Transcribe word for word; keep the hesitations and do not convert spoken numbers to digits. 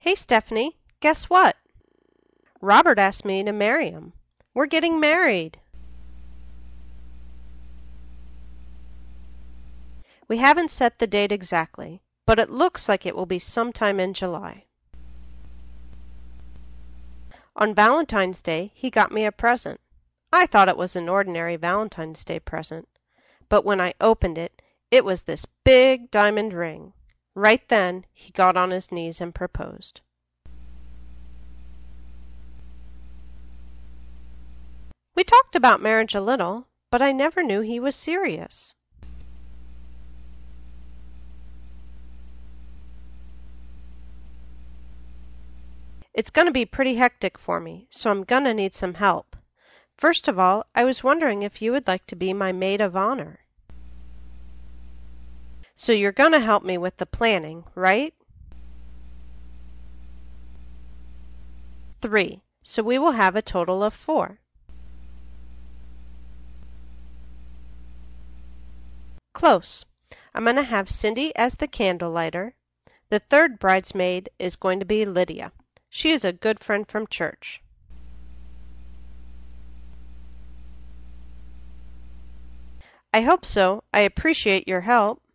Hey, Stephanie, guess what? Robert asked me to marry him. We're getting married. We haven't set the date exactly, but it looks like it will be sometime in July. On Valentine's Day, he got me a present. I thought it was an ordinary Valentine's Day present, but when I opened it, it was this big diamond ring. Right then, he got on his knees and proposed. We talked about marriage a little, but I never knew he was serious. It's going to be pretty hectic for me, so I'm going to need some help. First of all, I was wondering if you would like to be my maid of honor. So you're going to help me with the planning, right? Three. So we will have a total of four. Close. I'm going to have Cindy as the candle lighter. The third bridesmaid is going to be Lydia. She is a good friend from church. I hope so. I appreciate your help.